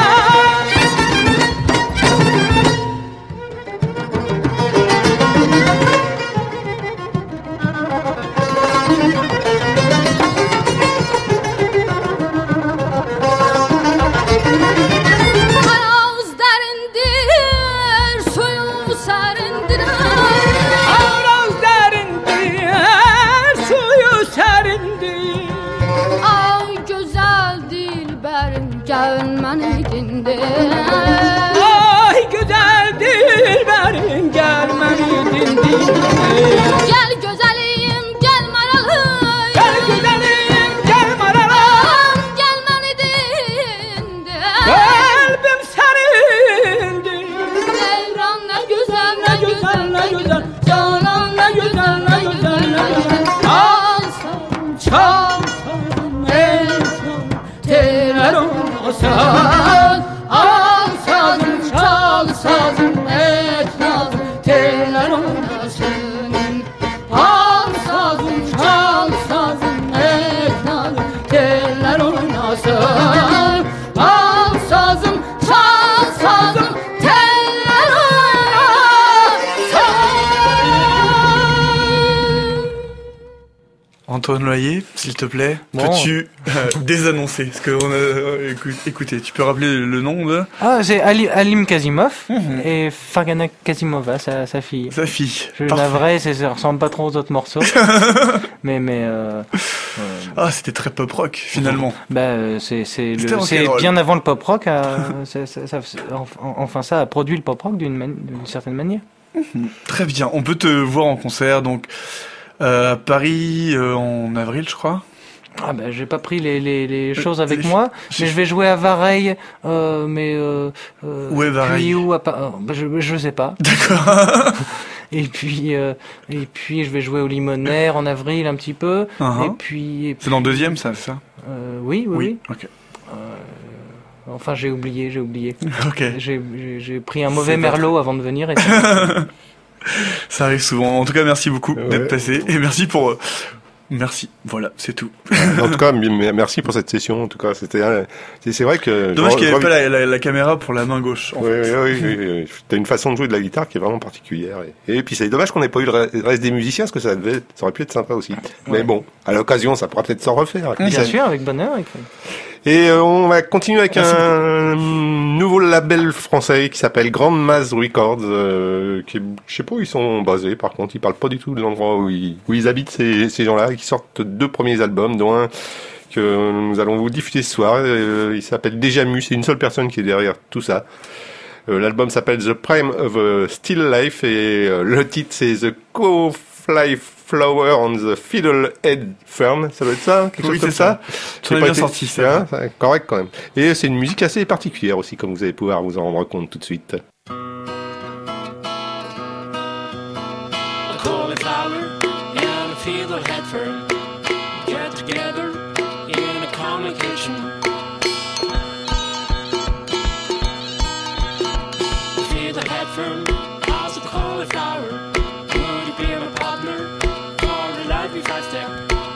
dinde Ay güzel dilberim gelmeliydin dinde Gel güzelim gel maralım Gel güzelim gel maralım Gelmeliydin de Kalbim serildi Devran ne güzel Ne güzel ne güzel Canan ne güzel ne güzel ne güzel Çalsam çalsam etsam Teler olmasın Al sazım çal sazım etsam Teler olmasın Al sazım çal sazım etsam Teler olmasın Al sazım çal sazım Teller oynasın Antoine Loyer, s'il te plaît, Bon. peux-tu euh, désannoncer parce que on a, euh, écoute- écoutez, tu peux rappeler le, le nom de Ah, c'est Ali, Alim Kazimov et Fargana Kazimova, sa, sa fille. sa fille. Je Parfait. navré, c'est- ça ressemble pas trop aux autres morceaux. mais mais euh, Ah, c'était très pop rock finalement. bah euh, c'est c'est C'était le- c'est rock'n'roll. bien avant le pop rock. a- ça- ça- ça- enfin, enfin ça a produit le pop rock d'une man- d'une certaine manière. Très bien. On peut te voir en concert donc euh, à Paris euh, en avril, je crois. Ah bah j'ai pas pris les, les, les choses Euh, avec les- moi, j'ai- mais je vais jouer à Vareille, euh, mais euh, euh, Où est Vareille puis où à Pa- euh, bah, je, je sais pas. D'accord. Et puis euh, et puis je vais jouer au Limonaire en avril un petit peu. Uh-huh. Et puis, et puis C'est dans le deuxième, ça, c'est ça euh, oui oui oui. Ok. Enfin j'ai oublié j'ai oublié. Ok. J'ai j'ai- j'ai pris un mauvais C'est pas merlot avant de venir. Et Ça arrive souvent. En tout cas, merci beaucoup Ouais. d'être passé et merci pour. euh, Merci. Voilà, c'est tout. En tout cas, m- merci pour cette session. En tout cas, c'était, un- c'est c'est vrai que. Dommage je- qu'il n'y je- avait pas la, la- la caméra pour la main gauche. en Oui, fait. oui, oui, oui, oui. T'as une façon de jouer de la guitare qui est vraiment particulière. Et, et puis c'est dommage qu'on n'ait pas eu le re- le reste des musiciens, parce que ça, devait, ça aurait pu être sympa aussi. Mais bon, à l'occasion, ça pourra peut-être s'en refaire. Qui bien sait. sûr avec bonheur. Avec... Et euh, on va continuer avec Merci un nouveau label français qui s'appelle Grand Maze Records. Euh, qui est, je sais pas où ils sont basés, par contre, ils parlent pas du tout de l'endroit où ils, où ils habitent ces, ces gens-là, et qui sortent deux premiers albums, dont un que nous allons vous diffuser ce soir. Euh, il s'appelle Déjà Mu, c'est une seule personne qui est derrière tout ça. Euh, l'album s'appelle The Prime of a Still Life et euh, le titre c'est The Co-Fly Flower on the Fiddlehead Fern. Ça doit être ça, quelque Oui, chose comme c'est ça. Tu l'as pas bien été- sorti, ça. Hein, c'est correct quand même. Et c'est une musique assez particulière aussi, comme vous allez pouvoir vous en rendre compte tout de suite. A cauliflower and a fiddlehead fern get together in a common kitchen. The fiddlehead fern has a cauliflower. Would you be my partner for a life if I step?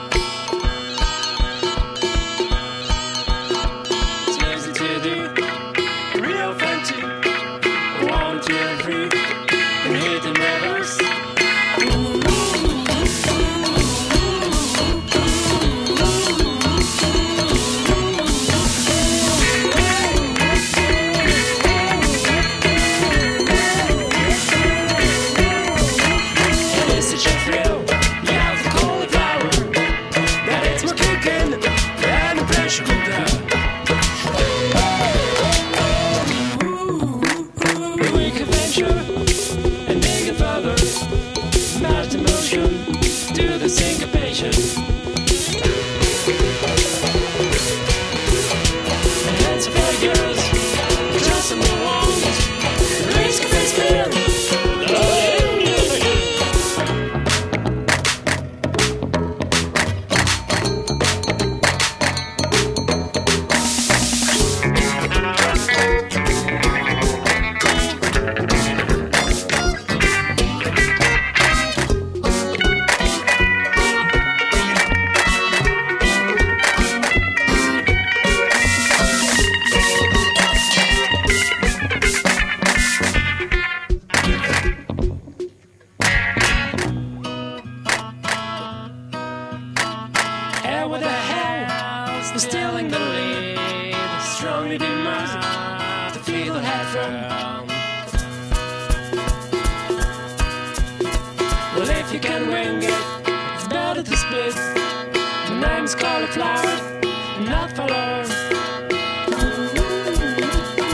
It's easy to do, real fancy. One, two, and three, and hit the reverse. It's such a thrill, yeah, the cauliflower. That it's my cooking, and the pressure cooker. We can venture and make it further. Match the motion to the syncopation. Hands of figures, just in the ones. Risk of experience. Hell with the hell, we're stealing the lead. Strongly demands to feel the head from. Well, if you can wing it, it's better to split. My name's cauliflower, not follower.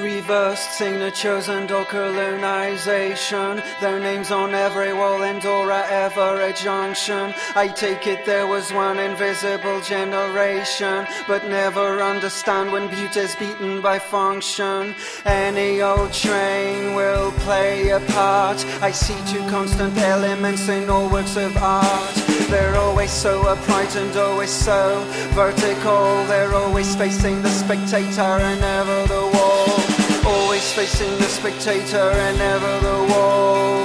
Reversed signatures and colonization. Their names on every wall in Dora Everett Junction. I take it there was one invisible generation, but never understand when beauty's beaten by function. Any old train will play a part. I see two constant elements in all works of art. They're always so upright and always so vertical. They're always facing the spectator and never the wall. Always facing the spectator and never the wall.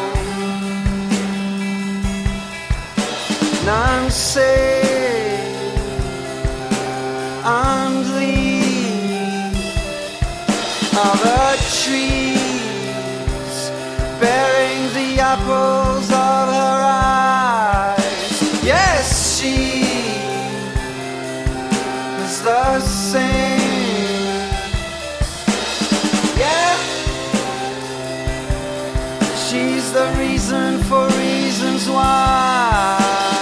Nancy and Lee are the trees bearing the apples of her eyes. Yes, she is the same. She's the reason for reasons why.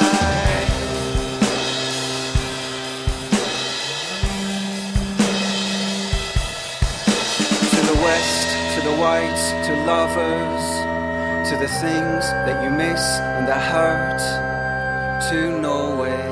To the west, to the white, to lovers, to the things that you miss and that hurt, to Norway.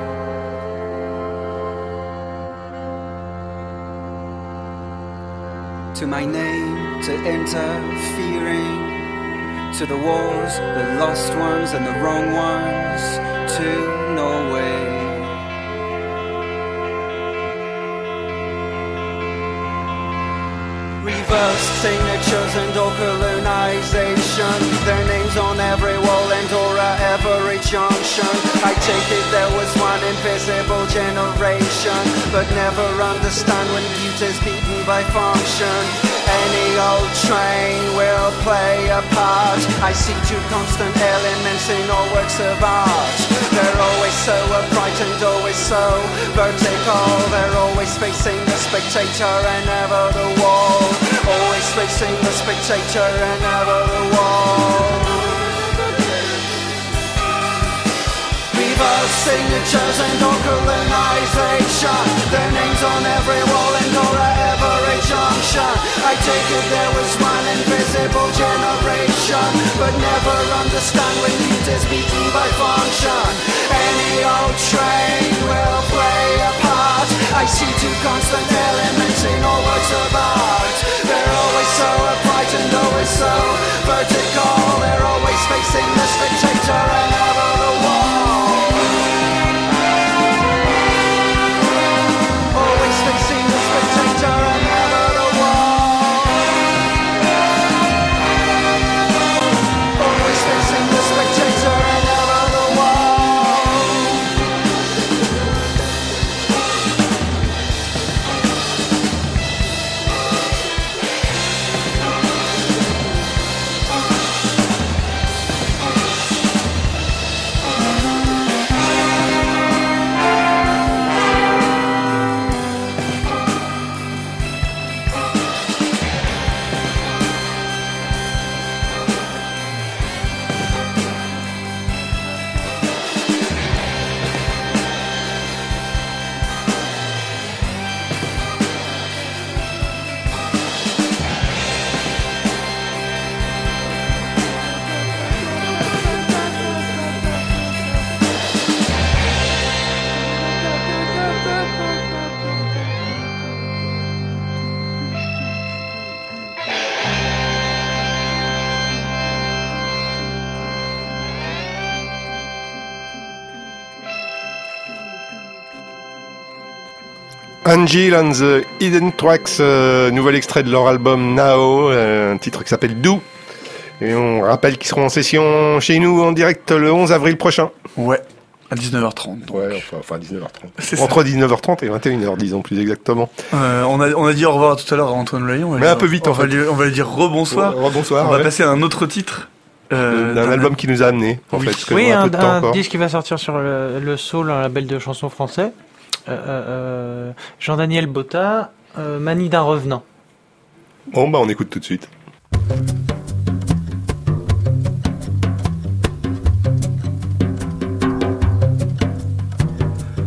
To my name, to interfering, to the wars, the lost ones and the wrong ones, to Norway. Reversed signatures and all colonization. Their names on every wall and Dora every junction. I take it there was one invisible generation, but never understand when beauty's beaten by function. Any old train will play a part. I see two constant elements in all works of art. They're always so upright and always so vertical. They're always facing the spectator and never the wall. Always facing the spectator and never the wall. Reverse signatures and all colonization. Their names on every wall and Dora every junction. I take it there was one invisible generation, but never understand when beauty's beaten by function. Any old train will play a part. I see two constant elements in all works of art. They're always so upright and always so vertical. They're always facing the spectator and never the wall. Always facing the spectator and never the wall. Always facing the spectator and never the wall. Angel and the Hidden Tracks, euh, nouvel extrait de leur album Now, euh, un titre qui s'appelle Do. Et on rappelle qu'ils seront en session chez nous en direct le onze avril prochain. Ouais, à dix-neuf heures trente. Donc. Ouais, enfin, enfin dix-neuf heures trente. C'est Entre ça. dix-neuf heures trente et vingt et une heures, disons plus exactement. Euh, on, a, on a dit au revoir tout à l'heure à Antoine Layon. Mais un peu vite on en va fait. Lui, on va lui dire rebonsoir. Rebonsoir. On va ouais. passer à un autre titre. Euh, d'un album qui nous a amené en Oui. fait. Parce que Oui, on a un, peu de temps un encore. disque qui va sortir sur le, le Soul, un label de chansons français. Euh, euh, Jean-Daniel Botta, euh, Manie d'un revenant. Bon bah on écoute tout de suite.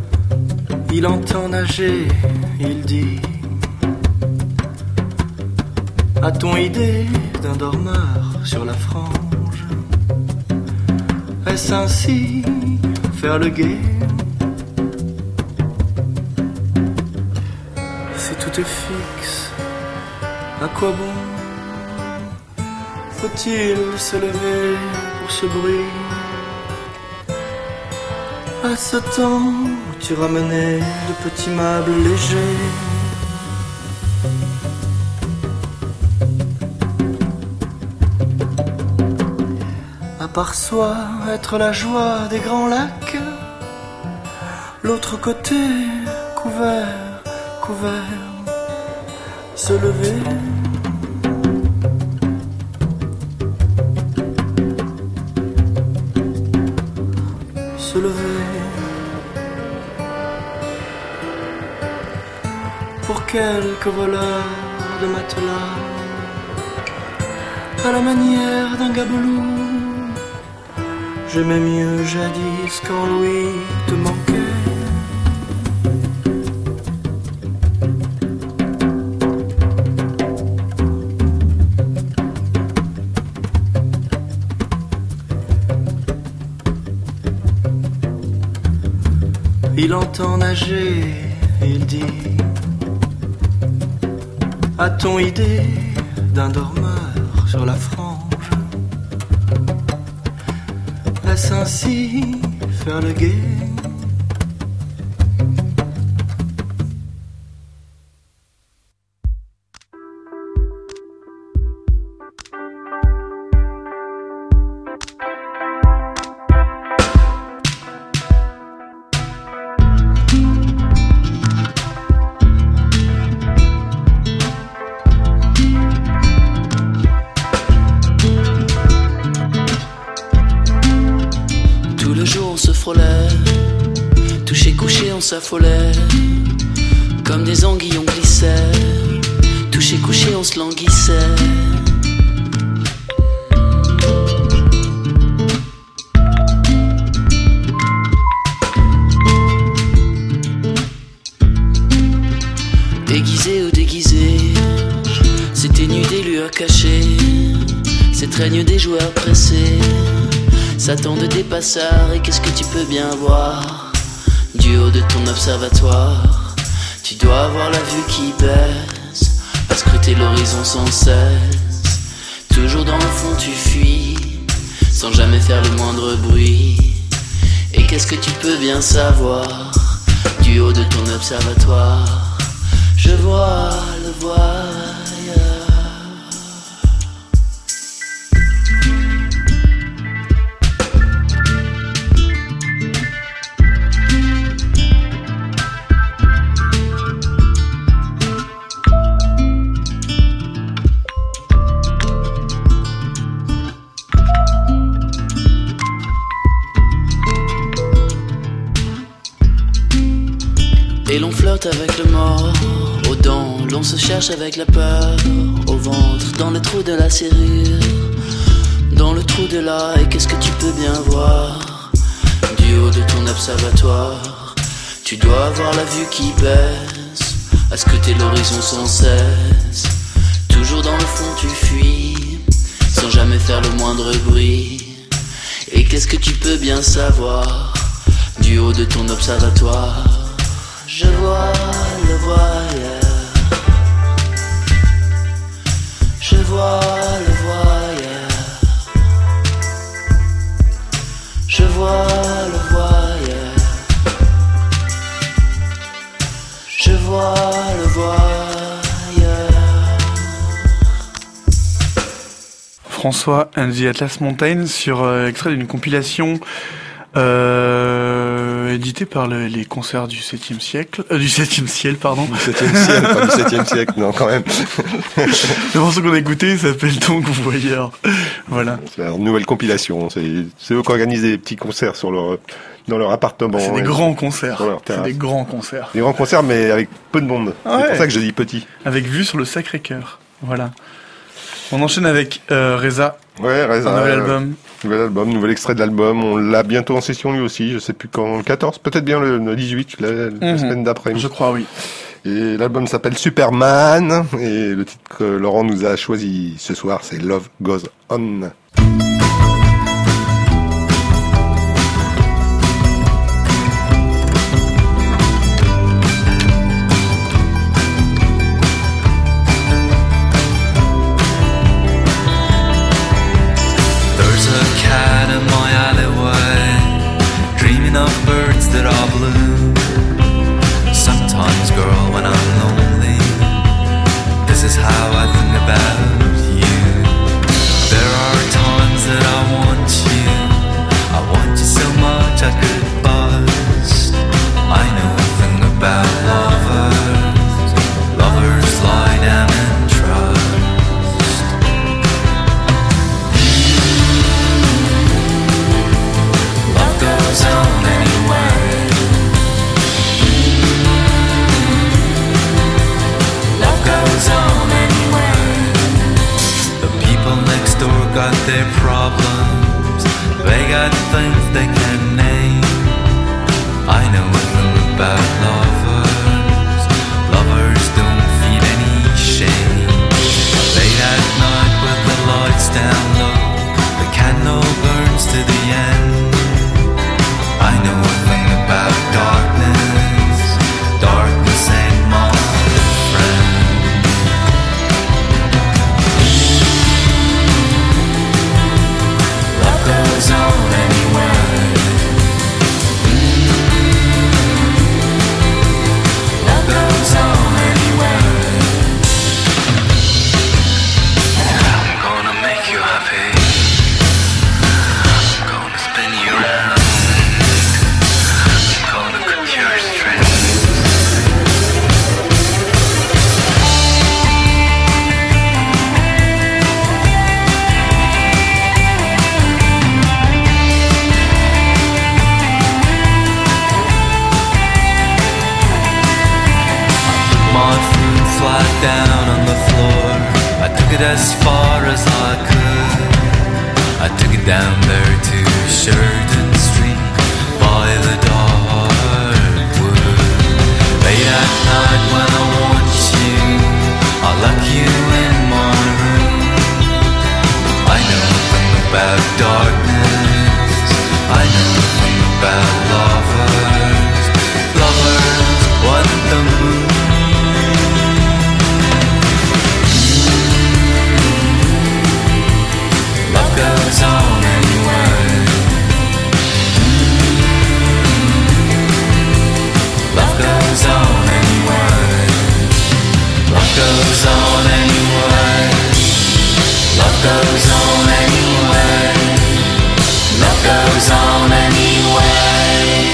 Il entend nager, il dit A-t-on idée d'un dormeur sur la frange? Est-ce ainsi faire le guet? Si tout est fixe, à quoi bon faut-il se lever pour ce bruit? À ce temps, tu ramenais de petits meubles légers. À part soi, être la joie des grands lacs. L'autre côté, couvert, couvert, se lever. Se lever. Pour quelques voleurs de matelas, à la manière d'un gabelou. J'aimais mieux jadis quand Louis te manquait. Il entend nager et il dit: a-t-on idée d'un dormeur sur la frange? Est-ce ainsi faire le guet? S'affolait, comme des anguilles on glissait, touché couché on se languissait. Déguisé ou déguisé, c'était nu des lueurs cachées, c'est règne des joueurs pressés, s'attendent des passards et qu'est-ce que tu peux bien voir? Du haut de ton observatoire, tu dois avoir la vue qui baisse, à scruter l'horizon sans cesse. Toujours dans le fond tu fuis, sans jamais faire le moindre bruit. Et qu'est-ce que tu peux bien savoir? Du haut de ton observatoire, je vois le voyage. Et l'on flotte avec le mort aux dents, l'on se cherche avec la peur au ventre, dans le trou de la serrure, dans le trou de là. Et qu'est-ce que tu peux bien voir? Du haut de ton observatoire, tu dois avoir la vue qui baisse, à scruter l'horizon sans cesse. Toujours dans le fond tu fuis, sans jamais faire le moindre bruit. Et qu'est-ce que tu peux bien savoir? Du haut de ton observatoire, je vois le voyeur, je vois le voyeur, je vois le voyeur, je vois le voyeur. François and the Atlas Mountains sur euh, extrait d'une compilation Euh, édité par le, les concerts du septième siècle, euh, du septième ciel, pardon. Du septième ciel, pas du septième siècle, non, quand même. Le morceau qu'on a écouté s'appelle donc Voyeur. Voilà. C'est une nouvelle compilation. C'est, c'est eux qui organisent des petits concerts sur leur, dans leur appartement. C'est des grands concerts. C'est des grands concerts. Des grands concerts, mais avec peu de monde. Ah ouais. C'est pour ça que je dis petit. Avec vue sur le Sacré-Cœur. Voilà. On enchaîne avec euh, Reza. Ouais, Reza. Un nouvel album. Nouvel album, nouvel extrait de l'album. On l'a bientôt en session lui aussi. Je sais plus quand. Le quatorze, peut-être bien le, le dix-huit, la, la mmh. semaine d'après. Je crois, oui. Et l'album s'appelle Superman, et le titre que Laurent nous a choisi ce soir, c'est Love Goes On. Of birds that are blue. Sometimes, girl, when I'm lonely, this is how I think about you. There are times that I want you, I want you so much I could bust. I know a thing about lovers, lovers lie down and trust. Love goes on. Got their problems, they got things they can name. I know nothing about lovers, lovers don't feel any shame. Late at night with the lights down low, the candle burns to the end. I know a thing about darkness, darkness ain't my friend. Goes on anywhere. Love goes on anywhere. I'm gonna make you happy. I'm gonna spin you around. I'm gonna cut your strings. Flat down on the floor, I took it as far as I could. I took it down there to Sheridan Street by the dark wood. Late at night when I want you, I lock you in my room. I know nothing about darkness, I know nothing about lovers. Lovers want the moon. Goes on anywhere. Love goes on anywhere. Love goes on anywhere. Love goes on anywhere. Love goes on anywhere.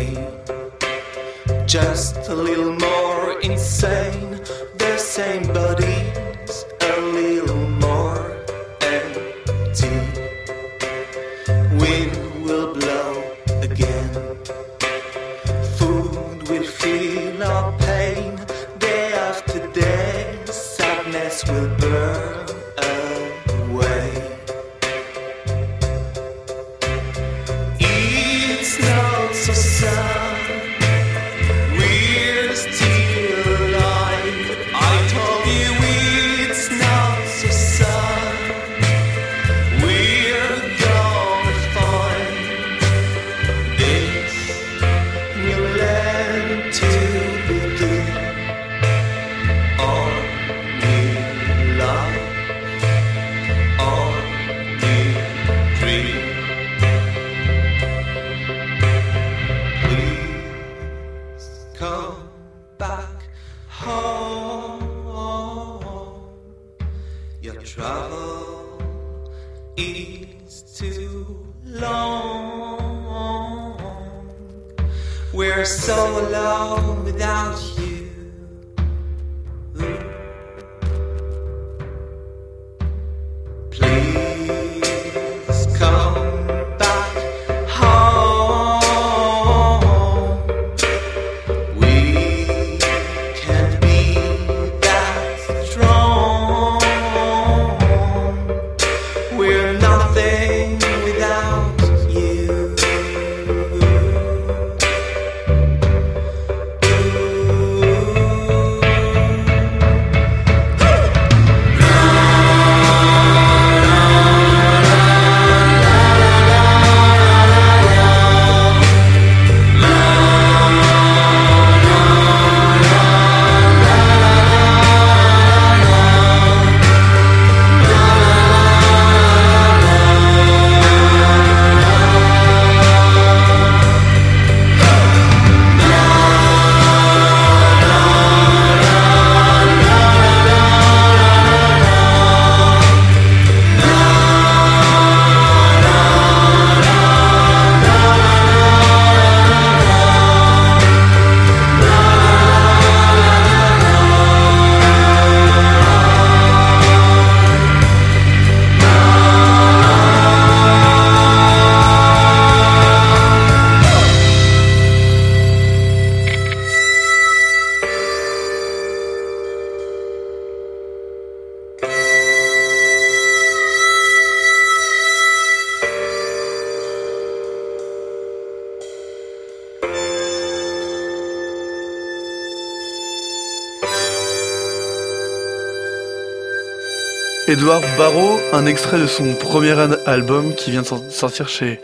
pain. Just a little more insane. The same bodies, a little more empty. Wind will blow again. Food will feel our pain. Day after day, sadness will burn away. It's not so sad. We're still alive. I told you it's not so sad. We're gonna find this new land to begin. Our new life, our new dream. Please come back home. Your travel is too long. We're so alone without you. Please come back home. We can't be that strong. We're nothing without you. Edouard Barrault, un extrait de son premier an- album qui vient de sor- sortir chez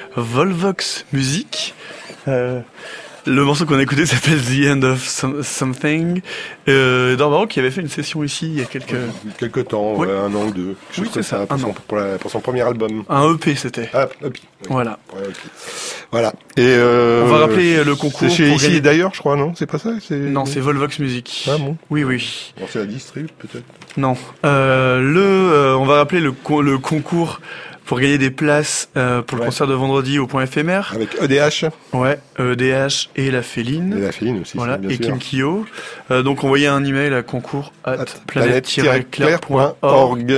Volvox Music. Euh, le morceau qu'on a écouté s'appelle The End of Some- Something. Euh, Edouard Barrault qui avait fait une session ici il y a quelques... Quelques temps, Ouais. ouais, un an ou deux. quelque Oui, chose comme c'est ça, pour, un son, an. pour, la- pour son premier album. Un E P c'était. Ah, E P. oui. Voilà. Ouais, ok. Voilà. Et euh, On va rappeler le concours C'est chez pour ici gagner- et d'ailleurs, je crois, non? C'est pas ça? C'est... Non, c'est Volvox Music. Ah bon? Oui, oui. Bon, c'est la distrib, peut-être. Non. Euh, le, euh, on va rappeler le, con- le concours pour gagner des places euh, pour le Ouais. concert de vendredi au point éphémère. Avec E D H. Ouais, E D H et la Féline. Et la Féline aussi, Voilà, bien et sûr. Kim Kyo. Euh, donc envoyez un email à concours at planète-claire point planète-claire point org. org.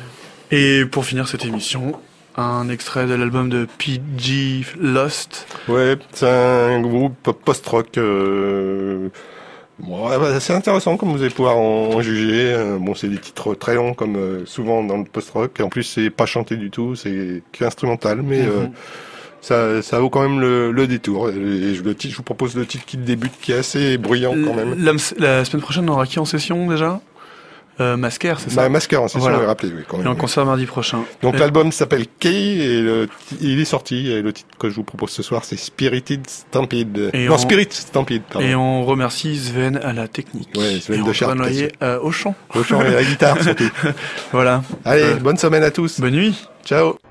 Et pour finir cette émission, un extrait de l'album de P G Lost. Ouais, c'est un groupe post-rock. Euh... Bon, ouais, bah, c'est intéressant comme vous allez pouvoir en, en juger. Euh, bon, c'est des titres très longs comme euh, souvent dans le post-rock. Et en plus, c'est pas chanté du tout, c'est qu'instrumental, mais Mhm. euh, ça, ça vaut quand même le, le détour. Et je, le titre, je vous propose le titre qui débute, qui est assez bruyant quand même. La, la semaine prochaine, on aura qui en session déjà euh, Masquer, c'est ça Bah, Masquer en session, Voilà. on va rappeler, oui, quand même. Et en concert mardi prochain. Donc Et- l'album s'appelle Key et le, il est sorti. Et le titre que je vous propose ce soir, c'est Spirited Stampede. Et non, on- Spirit Stampede, pardon. Et on remercie Sven à la technique. Ouais, Sven et de Chartres, Antoine Noyer bien euh, au chant. Au chant et à la guitare surtout. Voilà. Allez, Euh, bonne semaine à tous. Bonne nuit. Ciao.